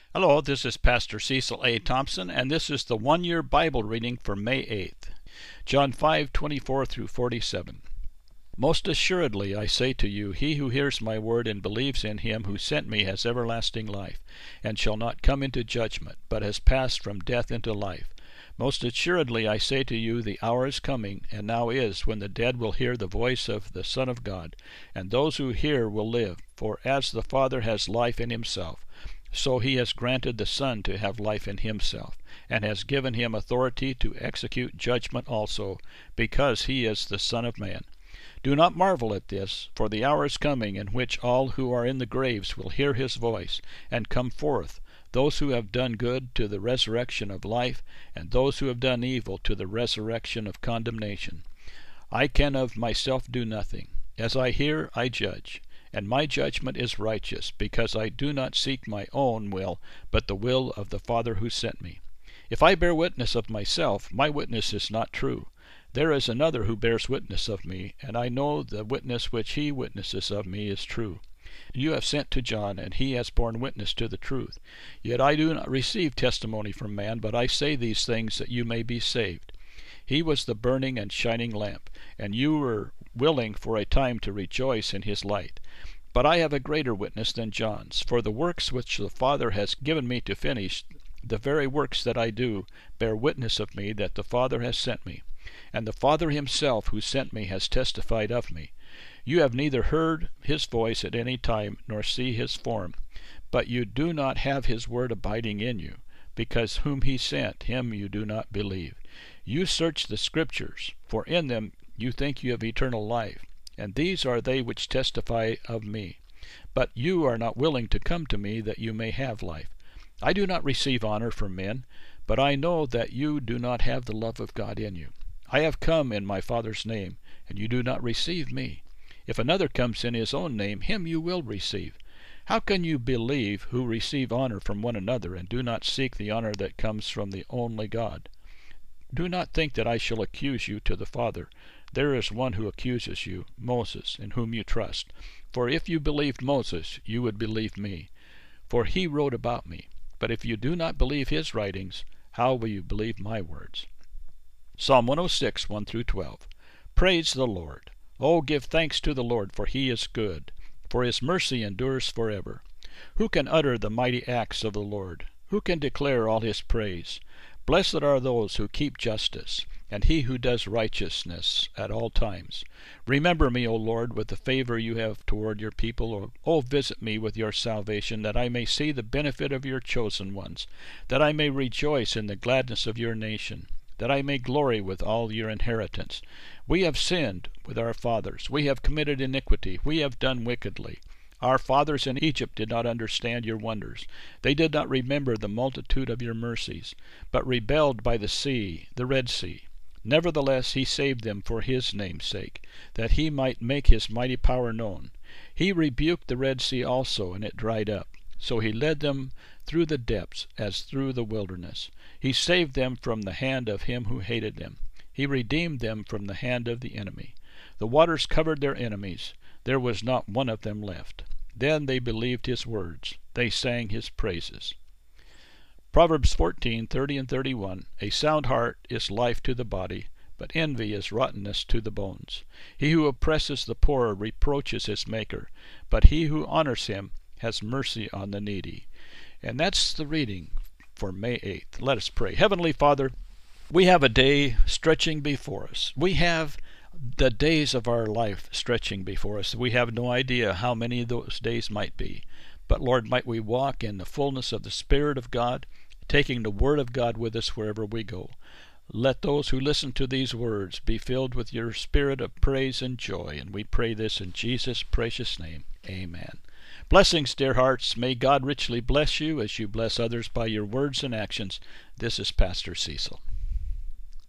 Hello, this is Pastor Cecil A. Thompson, and this is the one-year Bible reading for May 8th. John 5:24 through 47. Most assuredly I say to you, he who hears my word and believes in him who sent me has everlasting life, and shall not come into judgment, but has passed from death into life. Most assuredly I say to you, the hour is coming, and now is, when the dead will hear the voice of the Son of God, and those who hear will live. For as the Father has life in himself, so he has granted the Son to have life in himself, and has given him authority to execute judgment also, because he is the Son of Man. Do not marvel at this, for the hour is coming in which all who are in the graves will hear his voice, and come forth, those who have done good to the resurrection of life, and those who have done evil to the resurrection of condemnation. I can of myself do nothing. As I hear, I judge. And my judgment is righteous, because I do not seek my own will, but the will of the Father who sent me. If I bear witness of myself, my witness is not true. There is another who bears witness of me, and I know the witness which he witnesses of me is true. You have sent to John, and he has borne witness to the truth. Yet I do not receive testimony from man, but I say these things that you may be saved. He was the burning and shining lamp, and you were willing for a time to rejoice in his light. But I have a greater witness than John's, for the works which the Father has given me to finish, the very works that I do, bear witness of me that the Father has sent me. And the Father himself who sent me has testified of me. You have neither heard his voice at any time, nor see his form. But you do not have his word abiding in you, because whom he sent, him you do not believe. You search the Scriptures, for in them you think you have eternal life, and these are they which testify of me. But you are not willing to come to me that you may have life. I do not receive honor from men, but I know that you do not have the love of God in you. I have come in my Father's name, and you do not receive me. If another comes in his own name, him you will receive. How can you believe who receive honor from one another, and do not seek the honor that comes from the only God? Do not think that I shall accuse you to the Father. There is one who accuses you, Moses, in whom you trust. For if you believed Moses, you would believe me, for he wrote about me. But if you do not believe his writings, how will you believe my words? Psalm 106, 1 through 12. Praise the Lord. Oh, give thanks to the Lord, for he is good, for his mercy endures forever. Who can utter the mighty acts of the Lord? Who can declare all his praise? Blessed are those who keep justice, and he who does righteousness at all times. Remember me, O Lord, with the favor you have toward your people. O visit me with your salvation, that I may see the benefit of your chosen ones, that I may rejoice in the gladness of your nation, that I may glory with all your inheritance. We have sinned with our fathers. We have committed iniquity. We have done wickedly. Our fathers in Egypt did not understand your wonders. They did not remember the multitude of your mercies, but rebelled by the sea, the Red Sea. Nevertheless he saved them for his name's sake, that he might make his mighty power known. He rebuked the Red Sea also, and it dried up. So he led them through the depths as through the wilderness. He saved them from the hand of him who hated them. He redeemed them from the hand of the enemy. The waters covered their enemies. There was not one of them left. Then they believed his words. They sang his praises. Proverbs 14:30 and 31. A sound heart is life to the body, but envy is rottenness to the bones. He who oppresses the poor reproaches his maker, but he who honors him has mercy on the needy. And that's the reading for May 8th. Let us pray. Heavenly Father, we have a day stretching before us. We have the days of our life stretching before us. We have no idea how many of those days might be. But Lord, might we walk in the fullness of the Spirit of God, taking the Word of God with us wherever we go. Let those who listen to these words be filled with your spirit of praise and joy. And we pray this in Jesus' precious name. Amen. Blessings, dear hearts. May God richly bless you as you bless others by your words and actions. This is Pastor Cecil.